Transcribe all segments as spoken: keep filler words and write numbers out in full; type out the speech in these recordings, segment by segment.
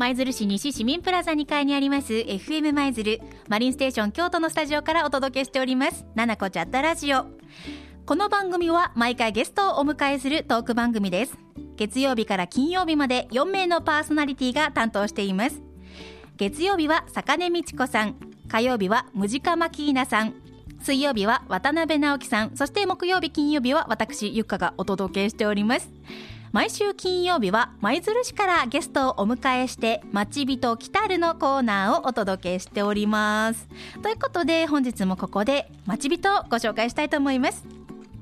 舞鶴市西市民プラザにかいにあります エフエム 舞鶴マリンステーション京都のスタジオからお届けしておりますななこチャットラジオ。この番組は毎回ゲストをお迎えするトーク番組です。月曜日から金曜日までよんめいのパーソナリティが担当しています。月曜日は坂根美智子さん、火曜日はムジカマキーナさん、水曜日は渡辺直樹さん、そして木曜日金曜日は私ゆっかがお届けしております。毎週金曜日は舞鶴市からゲストをお迎えして町人来たるのコーナーをお届けしております。ということで本日もここで町人をご紹介したいと思います。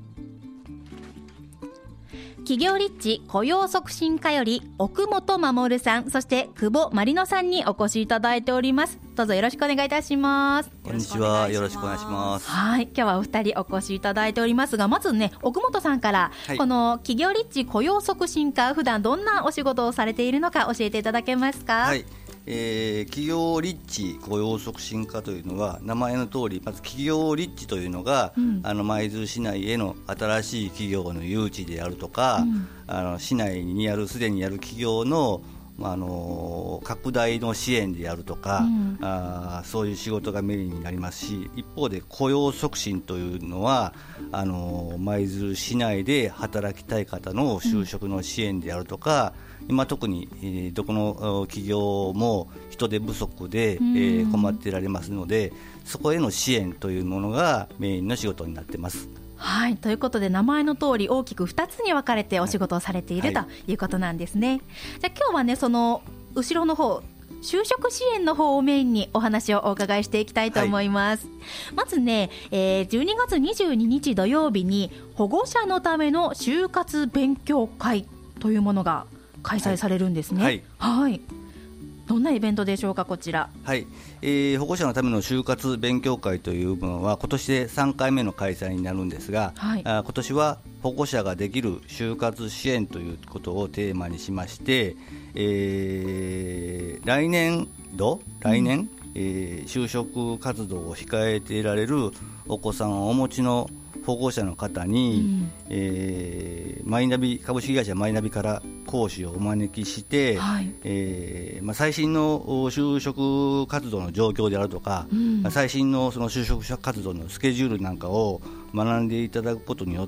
企業立地雇用促進課より奥本守さん、そして久保まりのさんにお越しいただいております。どうぞよろしくお願いいたします。 こんにちは、よろしくお願いします。 はい、今日はお二人お越しいただいておりますが、まずね奥本さんから、はい、この企業立地雇用促進課、普段どんなお仕事をされているのか教えていただけますか？ はい、えー、企業立地雇用促進課というのは名前の通り、まず企業立地というのが、うん、あの舞鶴市内への新しい企業の誘致であるとか、うん、あの市内にあるすでにある企業のあの拡大の支援であるとか、うん、あそういう仕事がメインになりますし、一方で雇用促進というのはあの舞鶴市内で働きたい方の就職の支援であるとか、うん、今特に、えー、どこの企業も人手不足で、うんえー、困ってられますので、そこへの支援というものがメインの仕事になっています。 はい、ということで名前の通り大きくふたつに分かれてお仕事をされている、はい、ということなんですね。じゃあ今日はねその後ろの方就職支援の方をメインにお話をお伺いしていきたいと思います、はい、まずね、えー、じゅうにがつにじゅうににち土曜日に保護者のための就活勉強会というものが開催されるんですね。はい、はいはい、どんなイベントでしょうかこちら？ はい、えー、保護者のための就活勉強会というものは今年でさんかいめの開催になるんですが、はい、あ今年は保護者ができる就活支援ということをテーマにしまして、えー、来年度来年、うんえー、就職活動を控えていられるお子さんをお持ちの保護者の方に、うんえー、マイナビ株式会社マイナビから講師をお招きして、はいえーまあ、最新の就職活動の状況であるとか、うんまあ、最新のその就職者活動のスケジュールなんかを学んでいただくことによって、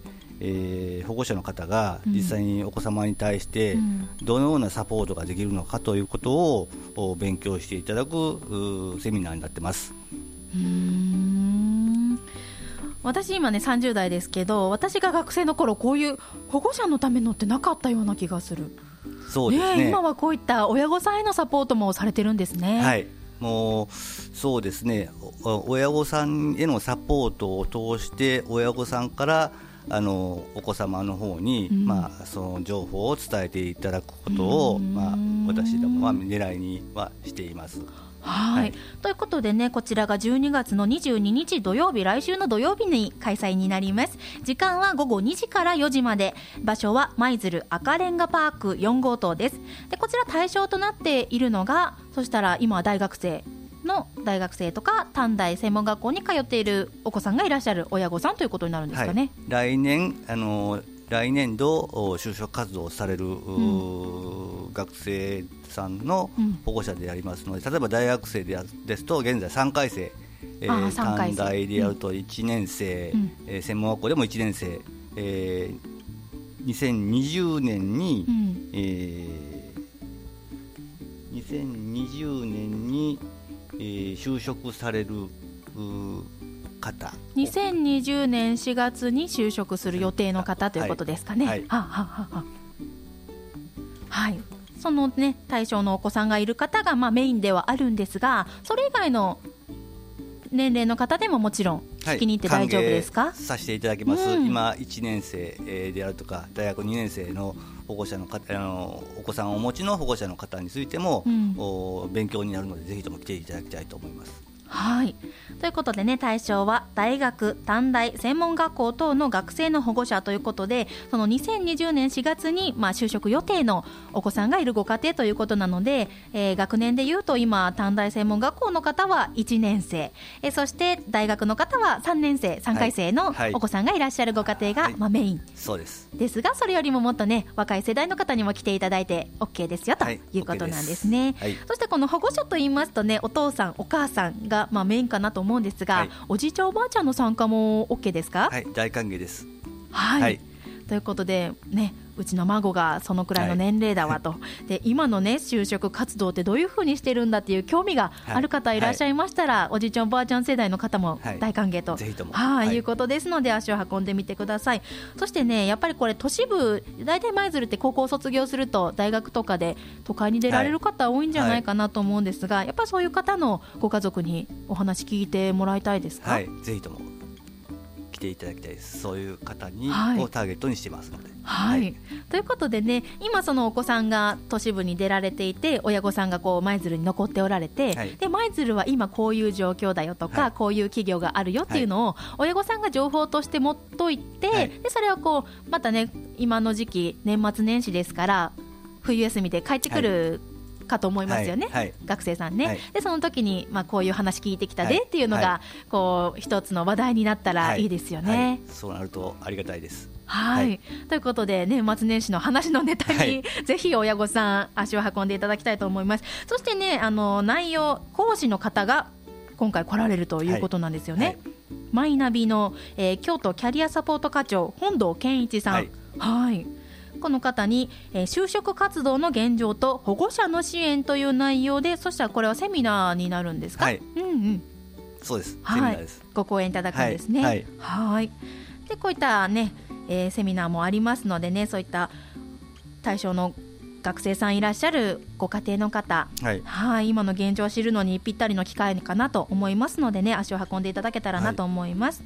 えー、保護者の方が実際にお子様に対してどのようなサポートができるのかということを勉強していただくセミナーになっています。 うーん私今ねさんじゅうだいですけど、私が学生の頃こういう保護者のためのってなかったような気がする。 そうですね、 ね今はこういった親御さんへのサポートもされてるんですね。 はい、もうそうですね、親御さんへのサポートを通して親御さんからあのお子様の方に、うんまあ、その情報を伝えていただくことを、まあ、私どもは狙いにはしています。 はい、はい、ということでねこちらがじゅうにがつのにじゅうににち土曜日、来週の土曜日に開催になります。時間はごごにじからよじまで、場所は舞鶴赤レンガパークよんごうとうです。でこちら対象となっているのが、そしたら今は大学生の大学生とか短大専門学校に通っているお子さんがいらっしゃる親御さんということになるんですかね。 はい、来年あの来年度就職活動をされる、うん、学生さんの保護者でありますので、例えば大学生でですと現在さんかいせい、えー、短大でやるといちねんせい、うんえー、専門学校でもいちねんせい、えー、にせんにじゅうねんに、うんえー、にせんにじゅうねんに、えー、就職される方、 にせんにじゅうねんしがつに就職する予定の方ということですかね。はい、はははははい、そのね対象のお子さんがいる方が、まあ、メインではあるんですが、それ以外の年齢の方でももちろん聞きに行って大丈夫ですか？ はい、歓迎させていただきます、うん、今いちねんせいであるとか大学にねんせいの保護者の方、あのお子さんをお持ちの保護者の方についても、うん、勉強になるのでぜひとも来ていただきたいと思います。 はい、ということでね、対象は大学、短大、専門学校等の学生の保護者ということで、そのにせんにじゅうねんしがつにまあ就職予定のお子さんがいるご家庭ということなので、えー、学年でいうと今短大専門学校の方はいちねんせい、えー、そして大学の方はさんねんせい、さんかい生のお子さんがいらっしゃるご家庭が、はいまあ、メイン、 そうですですが、それよりももっとね若い世代の方にも来ていただいて OK ですよということなんですね、 はい、 そしてこの保護者といいますとね、お父さんお母さんがまあメインかなと思うんですが、はい、おじいちゃんおばあちゃんの参加も OK ですか？ はい、大歓迎です。 はい、 はい、 ということでね、うちの孫がそのくらいの年齢だわと、はい、で今のね就職活動ってどういうふうにしてるんだっていう興味がある方いらっしゃいましたら、はい、おじいちゃんおばあちゃん世代の方も大歓迎と、はい、 ぜひとも、 はいはい、いうことですので足を運んでみてください。そしてね、やっぱりこれ都市部、大体舞鶴って高校卒業すると大学とかで都会に出られる方多いんじゃないかなと思うんですが、はい、やっぱりそういう方のご家族にお話聞いてもらいたいですか？ はい、ぜひとも来ていただきたいです。そういう方に、 はい、 をターゲットにしてますので、 はいはい、ということでね、今そのお子さんが都市部に出られていて、親御さんがこう舞鶴に残っておられて、はい、で舞鶴は今こういう状況だよとか、はい、こういう企業があるよっていうのを親御さんが情報として持っといて、はい、でそれをこうまたね、今の時期年末年始ですから冬休みで帰ってくる、はいかと思いますよね、はいはい、学生さんね、はい、でその時に、まあ、こういう話聞いてきたでっていうのが、はい、こう一つの話題になったらいいですよね、はいはい、 そうなるとありがたいです。 はい、はい、ということで年末年始の話のネタに、はい、ぜひ親御さん足を運んでいただきたいと思います。そしてね、あの内容、講師の方が今回来られるということなんですよね、はいはい、マイナビの、えー、京都キャリアサポート課長本堂健一さん、はいはい、この方に、えー、就職活動の現状と保護者の支援という内容で、そしたらこれはセミナーになるんですか？はい、うんうん、 そうです、 はい、セミナーです。ご講演いただくんですね。はい、はいはい、でこういったね、えー、セミナーもありますのでね、そういった対象の学生さんいらっしゃるご家庭の方、はい、はい、今の現状を知るのにぴったりの機会かなと思いますのでね、足を運んでいただけたらなと思います、はい、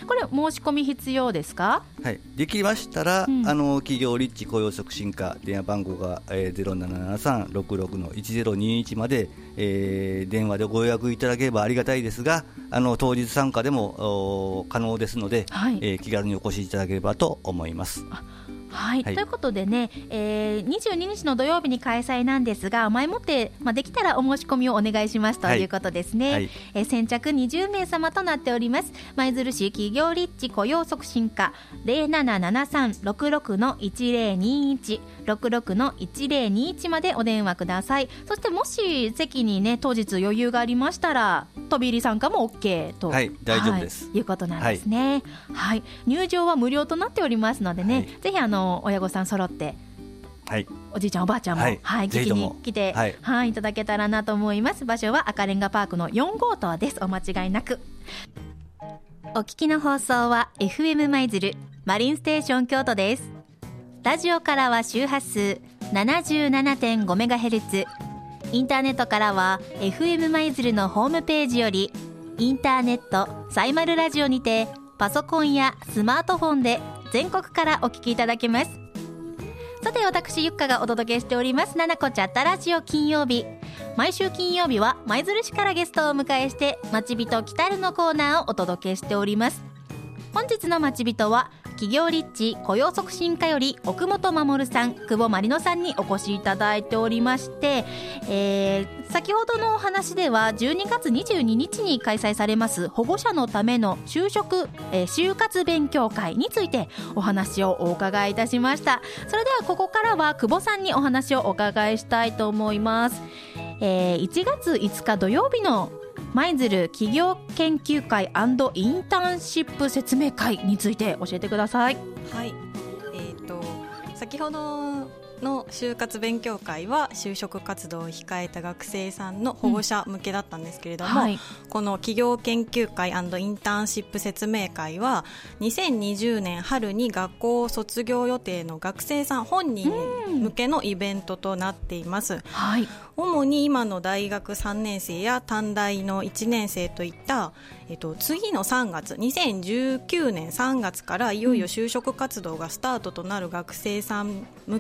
これ申し込み必要ですか？ はい、できましたら、うん、あの企業立地雇用促進課電話番号が、えー、ゼロななななさんろくろくのいちゼロにいちまで、えー、電話でご予約いただければありがたいですが、あの当日参加でも可能ですので、はい、えー、気軽にお越しいただければと思います。 はい、はい、ということでね、えー、にじゅうににちの土曜日に開催なんですが、前もって、まあ、できたらお申し込みをお願いしますということですね、はいはい、えー、先着にじゅうめい様となっております。舞鶴市企業立地雇用促進課 ゼロななななさんろくろくのいちゼロにいち ろくろくのいちゼロにいちまでお電話ください。そしてもし席にね当日余裕がありましたら飛び入り参加も OK と、 はい、大丈夫です、 はい、いうことなんですね、はいはい、入場は無料となっておりますのでね、はい、ぜひあの親御さん揃って、はい、おじいちゃんおばあちゃんも、はいはい、聞きに来て、はいはい、いただけたらなと思います。場所は赤レンガパークのよんごうとうです。お間違いなく。お聞きの放送は エフエム 舞鶴マリンステーション京都です。ラジオからは周波数 ななじゅうななてんごメガヘルツ、 インターネットからは エフエム 舞鶴のホームページよりインターネットサイマルラジオにてパソコンやスマートフォンで全国からお聞きいただけます。さて私ゆっかがお届けしておりますななこチャットラジオ金曜日、毎週金曜日は舞鶴市からゲストをお迎えしてまちびと来たるのコーナーをお届けしております。本日のまちびとは企業立地雇用促進課より奥本守さん、久保まりのさんにお越しいただいておりまして、えー、先ほどのお話ではじゅうにがつにじゅうににちに開催されます保護者のための就職、えー、就活勉強会についてお話をお伺いいたしました。それではここからは久保さんにお話をお伺いしたいと思います。えー、いちがついつか土曜日の舞鶴企業研究会&インターンシップ説明会について教えてください。 はい、えーと、先ほどの就活勉強会は就職活動を控えた学生さんの保護者向けだったんですけれども、うんはい、この企業研究会&インターンシップ説明会はにせんにじゅうねん春に学校を卒業予定の学生さん本人向けのイベントとなっています、うんはい、主に今の大学さんねんせいや短大のいちねんせいといった、えっと、次のさんがつにせんじゅうきゅうねんさんがつからいよいよ就職活動がスタートとなる学生さん向けの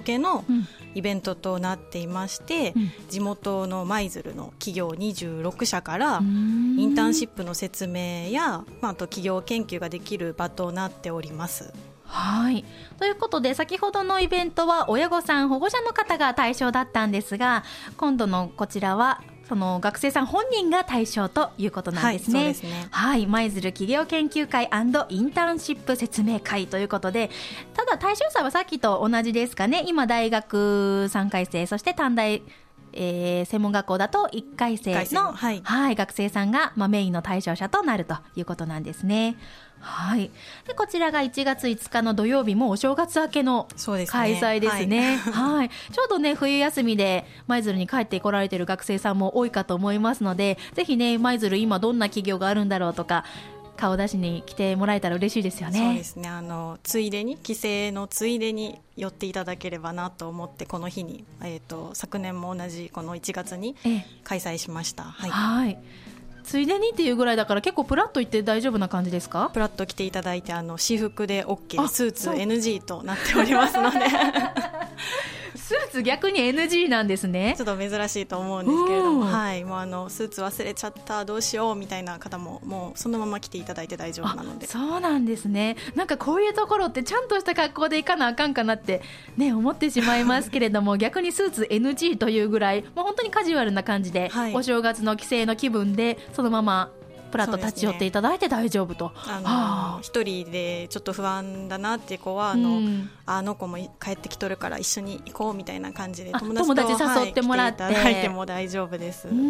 イベントとなっていまして、うん、地元の舞鶴の企業にじゅうろくしゃからインターンシップの説明や、まあ、あと企業研究ができる場となっております。 はい、ということで先ほどのイベントは親御さん保護者の方が対象だったんですが、今度のこちらはその学生さん本人が対象ということなんですね。 はい、そうですね。 はい、舞鶴企業研究会&インターンシップ説明会ということで、ただ対象者はさっきと同じですかね。今大学さんかい生、そして短大えー、専門学校だといっかい生の、はいはい、学生さんが、まあ、メインの対象者となるということなんですね。はい、でこちらがいちがついつかの土曜日、もお正月明けの開催ですね。はいはい、ちょうどね冬休みで舞鶴に帰ってこられている学生さんも多いかと思いますので、ぜひね舞鶴今どんな企業があるんだろうとか顔出しに来てもらえたら嬉しいですよね。 そうですね、あのついでに帰省のついでに寄っていただければなと思って、この日に、えー、と昨年も同じこのいちがつに開催しました。はい、はい、 ついでにっていうぐらいだから結構プラッと行って大丈夫な感じですか？ プラッと来ていただいて、あの私服で OK、 スーツ エヌジー となっておりますのでスーツ逆に エヌジー なんですね。 ちょっと珍しいと思うんですけれども、はい、もうあのスーツ忘れちゃったどうしようみたいな方ももうそのまま来ていただいて大丈夫なので。 そうなんですね。なんかこういうところってちゃんとした格好で行かなあかんかなって、ね、思ってしまいますけれども逆にスーツ エヌジー というぐらいもう本当にカジュアルな感じで、はい、お正月の帰省の気分でそのままプラッと立ち寄っていただいて大丈夫と、 あの一人でちょっと不安だなっていう子はあの、うん、あの子も帰ってきとるから一緒に行こうみたいな感じで友達と友達誘ってもらって、 はい、来ていただいても大丈夫です。 うん、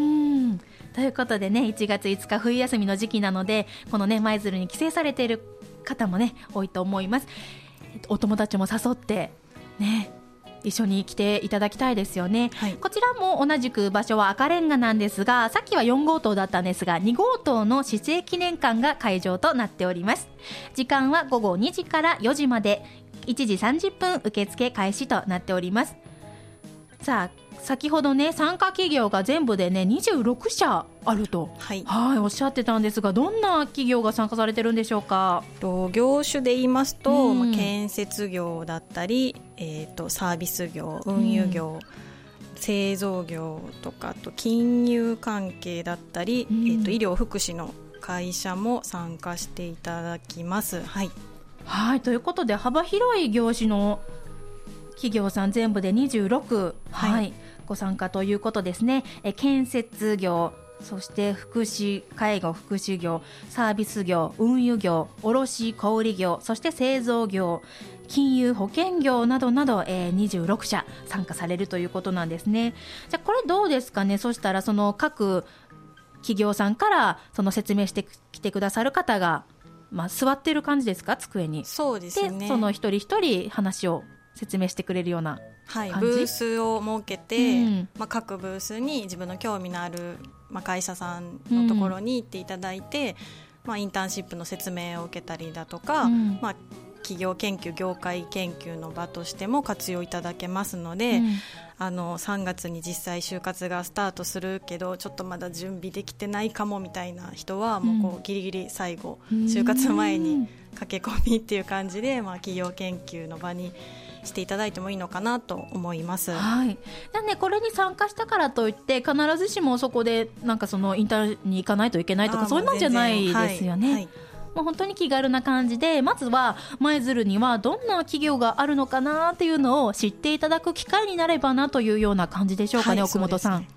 ということでねいちがついつか冬休みの時期なのでこのね舞鶴に帰省されている方もね多いと思います。お友達も誘ってね一緒に来ていただきたいですよね。はい、こちらも同じく場所は赤レンガなんですが、さっきはよんごうとうだったんですがにごうとうの市政記念館が会場となっております。時間はごごにじからよじまで、いちじさんじゅっぷん受付開始となっております。さあ先ほどね参加企業が全部でねにじゅうろくしゃあると、はい、はいおっしゃってたんですが、どんな企業が参加されてるんでしょうか？ と業種で言いますと、うん、建設業だったり、えー、とサービス業、運輸業、うん、製造業とかと金融関係だったり、うん、えー、と医療福祉の会社も参加していただきます。はい、 はい、ということで幅広い業種の企業さん全部でにじゅうろく、はいはい、ご参加ということですね。え建設業、そして福祉介護福祉業、サービス業、運輸業、卸小売業、そして製造業、金融保険業などなど、えー、にじゅうろくしゃ参加されるということなんですね。じゃあこれどうですかね。そしたらその各企業さんからその説明してきてくださる方が、まあ、座ってる感じですか、机に。 そうですね。 でその一人一人話を説明してくれるようなはい、ブースを設けて、うんまあ、各ブースに自分の興味のある、まあ、会社さんのところに行っていただいて、うんまあ、インターンシップの説明を受けたりだとか、うんまあ、企業研究業界研究の場としても活用いただけますので、うん、あのさんがつに実際就活がスタートするけどちょっとまだ準備できてないかもみたいな人はもうこうギリギリ最後、うん、就活前に駆け込みっていう感じで、まあ、企業研究の場にしていただいてもいいのかなと思います。 はい、でね、これに参加したからといって必ずしもそこでなんかそのインターンに行かないといけないとかそういうのじゃないですよね。はいはい、もう本当に気軽な感じで、まずは舞鶴にはどんな企業があるのかなっていうのを知っていただく機会になればなというような感じでしょうかね。はい、奥本さん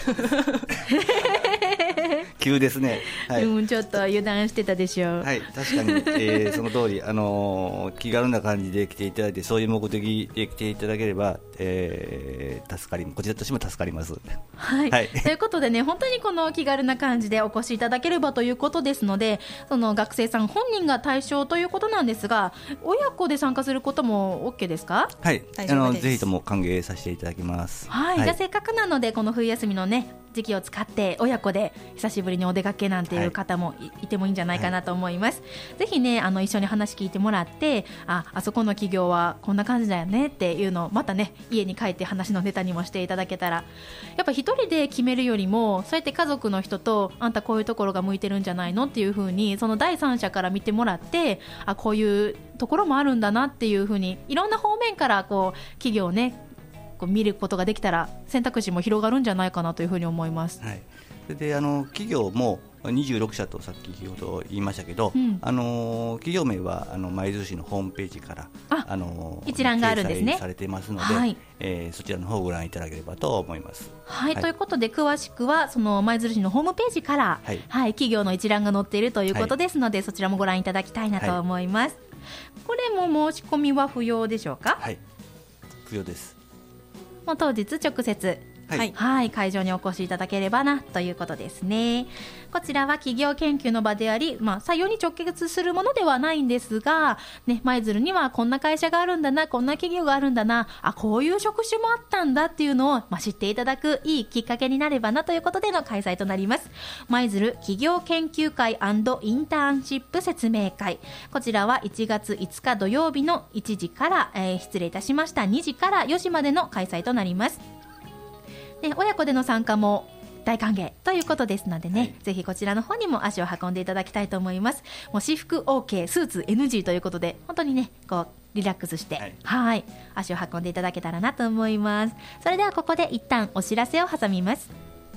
急ですね。はい、 うん、ちょっと油断してたでしょう。 はい、確かに、えー、その通り、あのー、気軽な感じで来ていただいてそういう目的で来ていただければ、えー、助かりこちらとしても助かります。 はいはい、ということでね本当にこの気軽な感じでお越しいただければということですので、その学生さん本人が対象ということなんですが、親子で参加することも OK ですか？ はい、あのぜひとも歓迎させていただきます。 はい、はい、じゃあせっかくなのでこの冬休みのね時期を使って親子で久しぶりにお出かけなんていう方も い,、はい、いてもいいんじゃないかなと思います。はい、ぜひねあの一緒に話聞いてもらって、ああそこの企業はこんな感じだよねっていうのをまたね家に帰って話のネタにもしていただけたら、やっぱ一人で決めるよりもそうやって家族の人とあんたこういうところが向いてるんじゃないのっていう風にその第三者から見てもらって、あこういうところもあるんだなっていう風にいろんな方面からこう企業をねこう見ることができたら選択肢も広がるんじゃないかなというふうに思います。 はい、それであの企業もにじゅうろくしゃとさっきほど言いましたけど、うん、あの企業名はあの舞鶴市のホームページからああの一覧があるんですね。 掲載されていますので、はい、えー、そちらの方をご覧いただければと思います。 はい、はい、ということで詳しくはその舞鶴市のホームページから、はいはい、企業の一覧が載っているということですので、はい、そちらもご覧いただきたいなと思います。はい、これも申し込みは不要でしょうか？ はい、不要です。 もう当日直接はいはい、会場にお越しいただければなということですね。こちらは企業研究の場であり、まあ、採用に直結するものではないんですが、ね、舞鶴にはこんな会社があるんだな、こんな企業があるんだな、あ、こういう職種もあったんだっていうのを、まあ、知っていただくいいきっかけになればなということでの開催となります。舞鶴企業研究会&インターンシップ説明会、こちらはいちがついつか土曜日のいちじから、えー、失礼いたしましたにじからよじまでの開催となります。ね、親子での参加も大歓迎ということですのでね、はい、ぜひこちらの方にも足を運んでいただきたいと思います。もう私服 OK、 スーツ エヌジー ということで本当にねこうリラックスして、はい、はい足を運んでいただけたらなと思います。それではここで一旦お知らせを挟みます。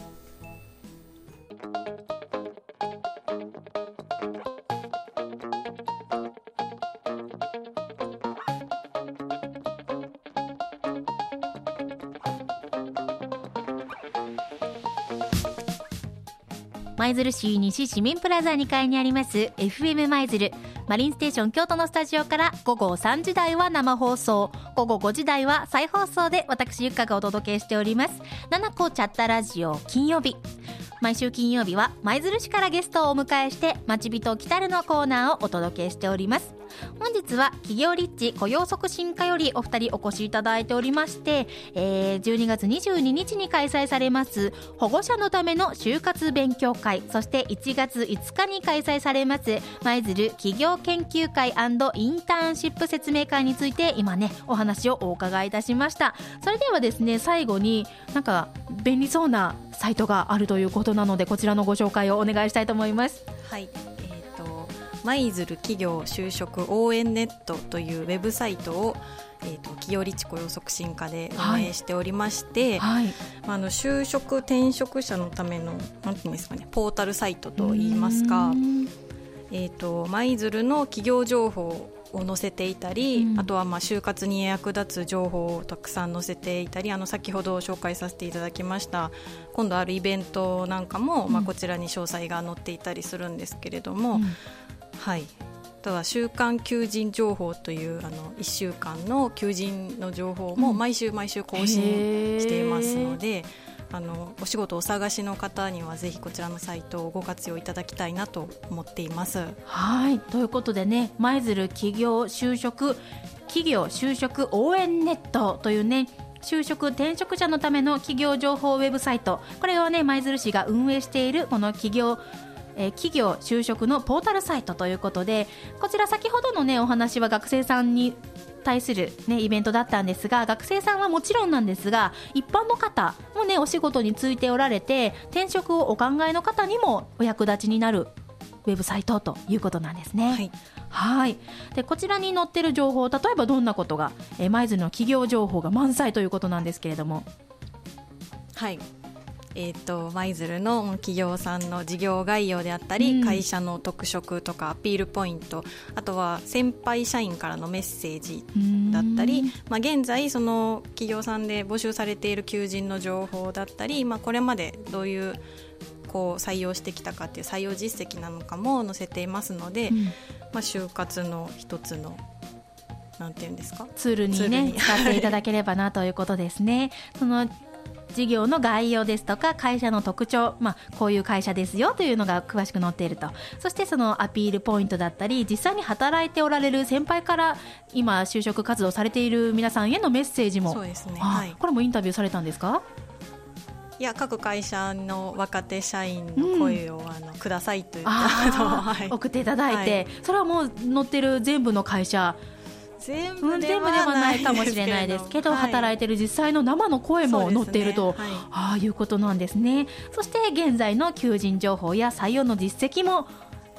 舞鶴市西市民プラザにかいにあります エフエム 舞鶴マリンステーション京都のスタジオからごごさんじ台は生放送、ごごごじ台は再放送で私ゆっかがお届けしております。ななこチャッタラジオ金曜日、毎週金曜日は舞鶴市からゲストをお迎えして町人来たるのコーナーをお届けしております。本日は企業立地雇用促進課よりお二人お越しいただいておりまして、えー、じゅうにがつにじゅうににちに開催されます保護者のための就活勉強会、そしていちがついつかに開催されます舞鶴企業研究会&インターンシップ説明会について今ねお話をお伺いいたしました。それではですね、最後になんか便利そうなサイトがあるということなのでこちらのご紹介をお願いしたいと思います。 はい、舞鶴企業就職応援ネットというウェブサイトを、えー、と企業立地雇用促進課で運営しておりまして、はいはい、あの就職転職者のためのなんていうんですかね、ポータルサイトといいますか、えー、と舞鶴の企業情報を載せていたり、うん、あとはまあ就活に役立つ情報をたくさん載せていたり、あの先ほど紹介させていただきました今度あるイベントなんかも、うん、まあ、こちらに詳細が載っていたりするんですけれども、うん、はい、あとは週間求人情報というあのいっしゅうかんの求人の情報も毎週毎週更新していますので、うん、あのお仕事をお探しの方にはぜひこちらのサイトをご活用いただきたいなと思っています。 はい、ということでね、舞鶴企業就職企業就職応援ネットというね就職転職者のための企業情報ウェブサイト、これをね舞鶴市が運営しているこの企業えー、企業就職のポータルサイトということで、こちら先ほどの、ね、お話は学生さんに対する、ね、イベントだったんですが、学生さんはもちろんなんですが一般の方も、ね、お仕事に就いておられて転職をお考えの方にもお役立ちになるウェブサイトということなんですね。はい、はい。でこちらに載っている情報、例えばどんなことが、えー、舞鶴の企業情報が満載ということなんですけれども。 はい、えー、と舞鶴の企業さんの事業概要であったり、うん、会社の特色とかアピールポイント、あとは先輩社員からのメッセージだったり、まあ、現在その企業さんで募集されている求人の情報だったり、まあ、これまでどういうこう採用してきたかっていう採用実績なのかも載せていますので、うん、まあ、就活の一つのなんていうんですかツールに、ね、使っていただければなということですね。その事業の概要ですとか会社の特徴、まあ、こういう会社ですよというのが詳しく載っていると。そしてそのアピールポイントだったり、実際に働いておられる先輩から今就職活動されている皆さんへのメッセージも。 そうですね、 はい、これもインタビューされたんですか？ いや、各会社の若手社員の声を、うん、あのくださいといったはい、送っていただいて、はい、それはもう載ってる全部の会社全部ではないかもしれないですけど、はい、働いている実際の生の声も載っていると、ね、はい、ああいうことなんですね。そして現在の求人情報や採用の実績も、ね、はい、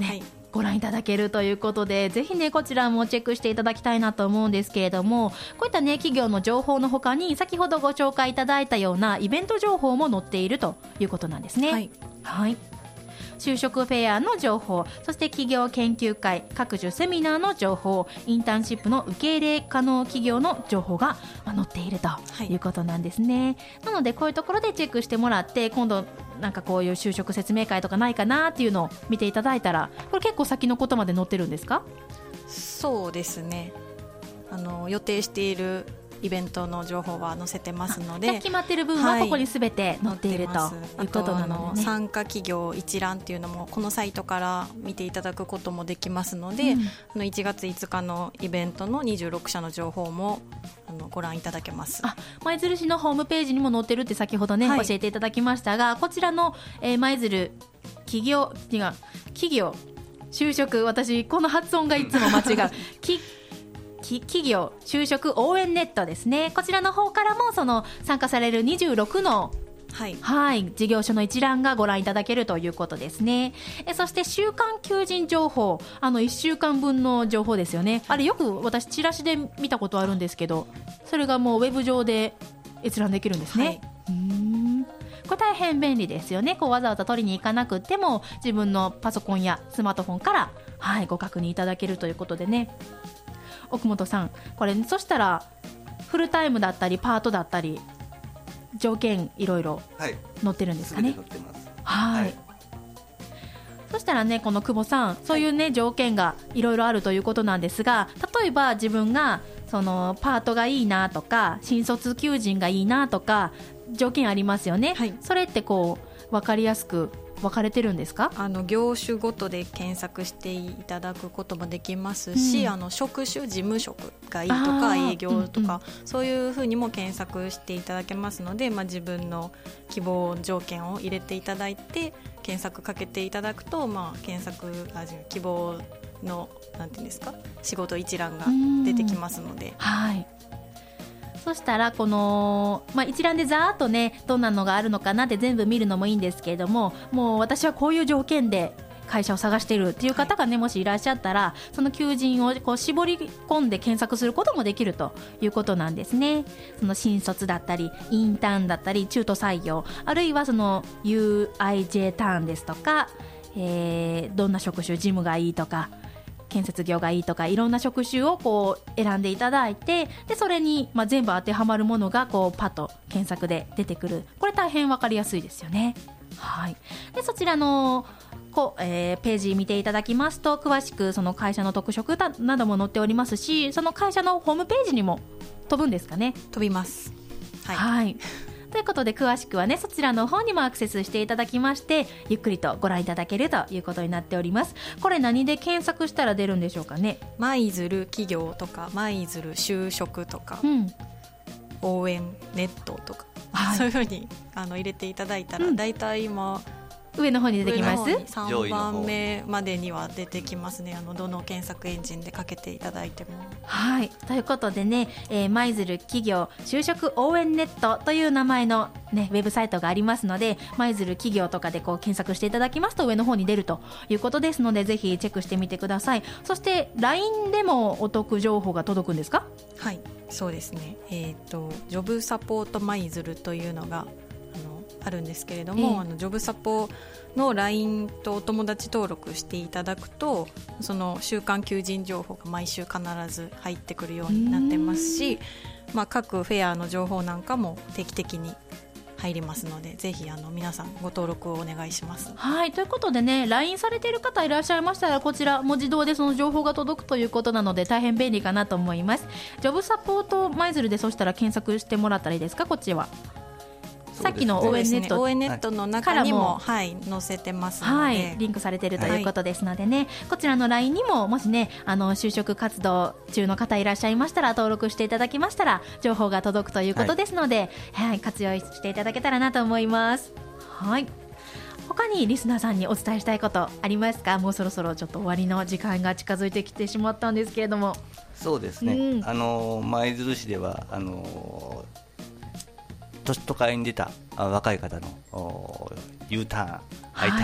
ご覧いただけるということで、ぜひねこちらもチェックしていただきたいなと思うんですけれども、こういったね企業の情報の他に先ほどご紹介いただいたようなイベント情報も載っているということなんですね。 はい、 はい、就職フェアの情報、そして企業研究会、各種セミナーの情報、インターンシップの受け入れ可能企業の情報が載っているということなんですね。はい、なのでこういうところでチェックしてもらって、今度なんかこういう就職説明会とかないかなっていうのを見ていただいたら、これ結構先のことまで載ってるんですか？ そうですね、あの予定しているイベントの情報は載せてますので、 決まっている分はここにすべて載っている、はい、ということなので、ね、 参加企業一覧っていうのもこのサイトから見ていただくこともできますので、うん、あのいちがついつかのイベントのにじゅうろく社の情報もあのご覧いただけます。 あ、舞鶴市のホームページにも載ってるって先ほどね、はい、教えていただきましたが、こちらの、えー、舞鶴企業違う企業就職、私この発音がいつも間違うき企業就職応援ネットですね。こちらの方からもその参加されるにじゅうろくのはいはい、事業所の一覧がご覧いただけるということですね。えそして週間求人情報、あのいっしゅうかんぶんの情報ですよね。あれよく私チラシで見たことあるんですけど、それがもうウェブ上で閲覧できるんですね。はい、うーん、これ大変便利ですよね。こうわざわざ取りに行かなくても自分のパソコンやスマートフォンから、はい、ご確認いただけるということでね。奥本さん、これそしたらフルタイムだったりパートだったり条件いろいろ載ってるんですかね。はい、はい、そしたらね、この久保さん、そういうね、はい、条件がいろいろあるということなんですが、例えば自分がそのパートがいいなとか新卒求人がいいなとか条件ありますよね。はい、それってこう分かりやすく分かれてるんですか？ あの業種ごとで検索していただくこともできますし、うん、あの職種、事務職がいいとか営業とか、うんうん、そういうふうにも検索していただけますので、まあ、自分の希望条件を入れていただいて検索かけていただくと、まあ、検索あ希望のなんていうんですか、仕事一覧が出てきますので、 はい、そしたらこの、まあ、一覧でざーっとねどんなのがあるのかなって全部見るのもいいんですけれども、もう私はこういう条件で会社を探しているっていう方がね、はい、もしいらっしゃったらその求人をこう絞り込んで検索することもできるということなんですね。その新卒だったりインターンだったり中途採用、あるいはその ユーアイジェー ターンですとか、えー、どんな職種、事務がいいとか建設業がいいとか、いろんな職種をこう選んでいただいて、でそれにまあ全部当てはまるものがこうパッと検索で出てくる。これ大変分かりやすいですよね。はい、でそちらのこう、えー、ページ見ていただきますと詳しくその会社の特色なども載っておりますし、その会社のホームページにも飛ぶんですかね。 飛びます。はい、 はいということで詳しくはねそちらの方にもアクセスしていただきましてゆっくりとご覧いただけるということになっております。これ何で検索したら出るんでしょうかね。 舞鶴企業とか舞鶴就職とか、うん、応援ネットとか、はい、そういうふうにあの入れていただいたら、うん、だいたい今上の方に出てきます。 さんばんめまでには出てきますね。あのどの検索エンジンでかけていただいても。 はいということでね、えー、舞鶴企業就職応援ネットという名前の、ね、ウェブサイトがありますので、舞鶴企業とかでこう検索していただきますと上の方に出るということですので、ぜひチェックしてみてください。そして ライン でもお得情報が届くんですか？ はいそうですね、えーと、ジョブサポート舞鶴というのがあるんですけれども、えー、あのジョブサポの ライン とお友達登録していただくとその週間求人情報が毎週必ず入ってくるようになってますし、まあ、各フェアの情報なんかも定期的に入りますので、ぜひあの皆さんご登録をお願いします。 はいということでね ライン されている方いらっしゃいましたらこちらも自動でその情報が届くということなので大変便利かなと思います。ジョブサポート舞鶴でそしたら検索してもらったらいいですか？こっちはさっきの応援ネット、 ね、応援ネットの中にも、はい、載せてますので、 はい、リンクされているということですのでね、はい、こちらの ライン にももしねあの就職活動中の方いらっしゃいましたら登録していただきましたら情報が届くということですので、はいはい、活用していただけたらなと思います。はい他にリスナーさんにお伝えしたいことありますか？もうそろそろちょっと終わりの時間が近づいてきてしまったんですけれども。 そうですね、うん、あの舞鶴市ではあの都会に出た若い方の U ターン、I ターン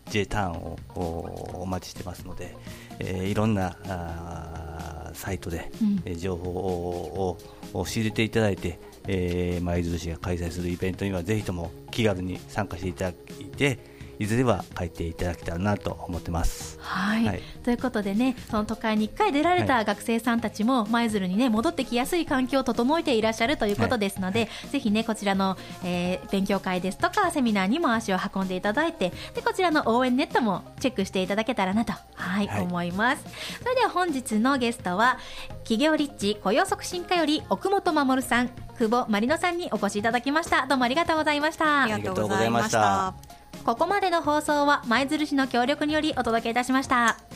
J ターンをお待ちしてますので、えー、いろんなあサイトで、うん、情報を仕入れていただいて、えー、舞鶴市が開催するイベントにはぜひとも気軽に参加していただいて、いずれは書いていただけたらなと思ってます。 はい、はい、ということでね、その都会にいっかい出られた学生さんたちも舞鶴にね戻ってきやすい環境を整えていらっしゃるということですので、はい、ぜひねこちらの、えー、勉強会ですとかセミナーにも足を運んでいただいて、でこちらの応援ネットもチェックしていただけたらなと、はいはい、思います。それでは本日のゲストは企業立地雇用促進課より奥本守さん、久保まりのさんにお越しいただきました。どうもありがとうございました。 ありがとうございました。 ここまでの放送は舞鶴市の協力によりお届けいたしました。